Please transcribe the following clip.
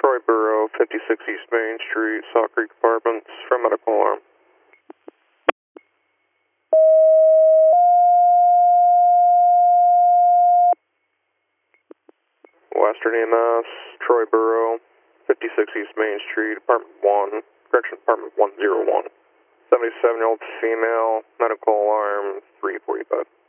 Troy Borough, 56 East Main Street, Saw Creek Apartments, from medical alarm. Western EMS, Troy Borough, 56 East Main Street, Apartment 1, correction, Apartment 101. 77-year-old female, medical alarm, 345.